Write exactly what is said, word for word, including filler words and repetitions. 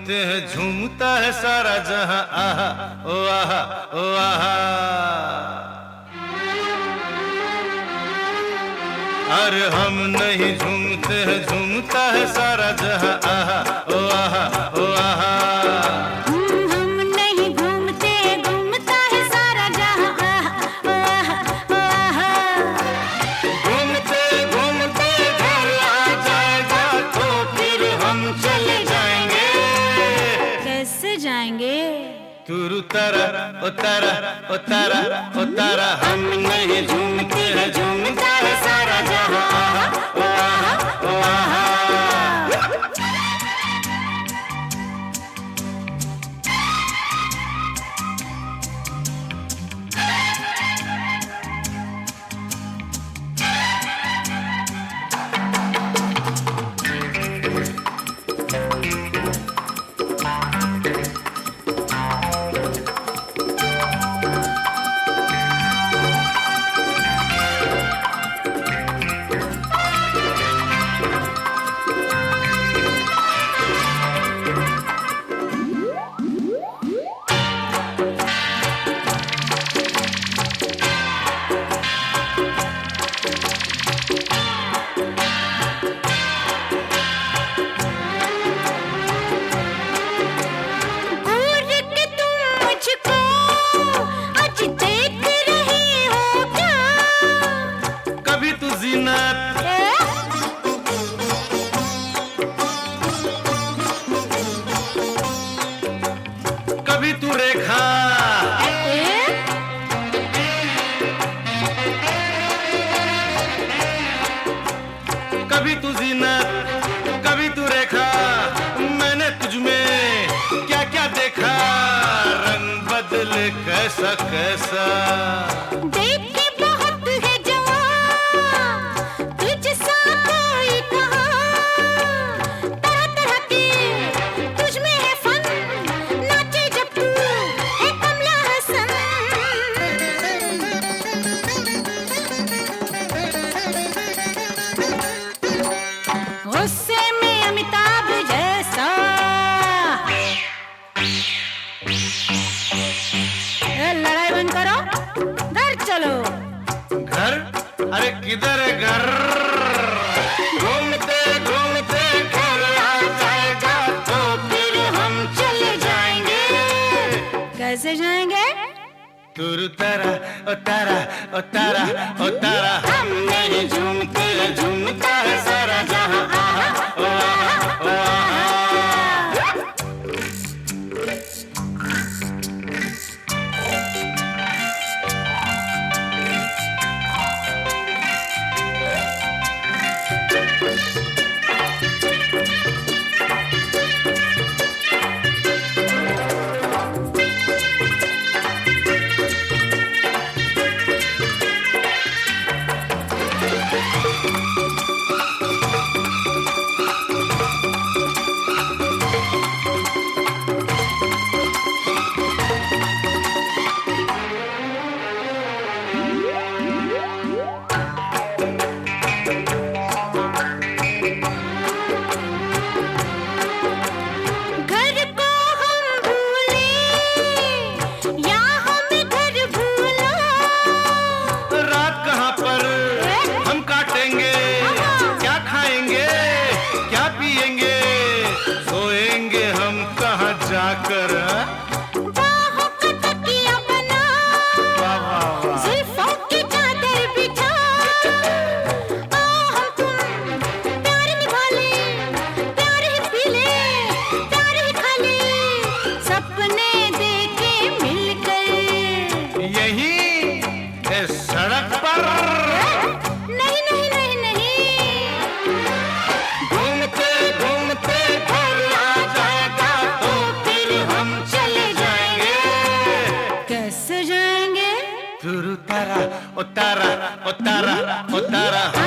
झूमते हैं झूमता है सारा जहां, आहा ओ आहा ओ आहा। अरे हम नहीं झूमते हैं झूमता है सारा जहां, आहा ओ आहा ओ आहा। हम नहीं घूमते घूमता है सारा जहां, आहा ओ आहा ओ आहा। घूमते घूमते घर आ जाएगा तो फिर हम चले जाएंगे। कैसे जाएंगे? तुरु तारा ओ तारा ओ तारा ओ तारा। हम नहीं झूमते हैं झूमता है सारा जहां, आहा ओ आहा ओ आहा। कभी तू रेखा, कभी तू जीनत, कभी तू रेखा। मैंने तुझ में क्या क्या देखा, रंग बदले कैसा कैसा। देख के बहुत है जवां तुझसा कोई कहाँ, तरह तरह के तुझ में है फन, नाचे जब तू है कमला हसन। गुस्से में अमिताभ जैसा, लड़ाई बंद करो, घर चलो। घर? अरे किधर है घर? घूमते घूमते घर आ जाएगा तो फिर हम चले जाएंगे। कैसे जाएंगे? तुरु तारा ओ तारा ओ तारा ओ तारा। हम नहीं झूमते झूमता है सारा जहां, आहा ओ आहा ओ आहा। जाकर बाहों का तकिया बना, जुल्फों की चादर बिछा, आ हम तुम प्यार निभा ले, प्यार ही पी ले, प्यार ही खा ले, सपने देखे मिलकर यही इस सड़क पर। नहीं नहीं नहीं नहीं, घूमते घूमते घर आ जाएगा तो फिर हम चले जाएंगे। कैसे जाएंगे? तुरु तारा ओ तारा ओ तारा ओ तारा।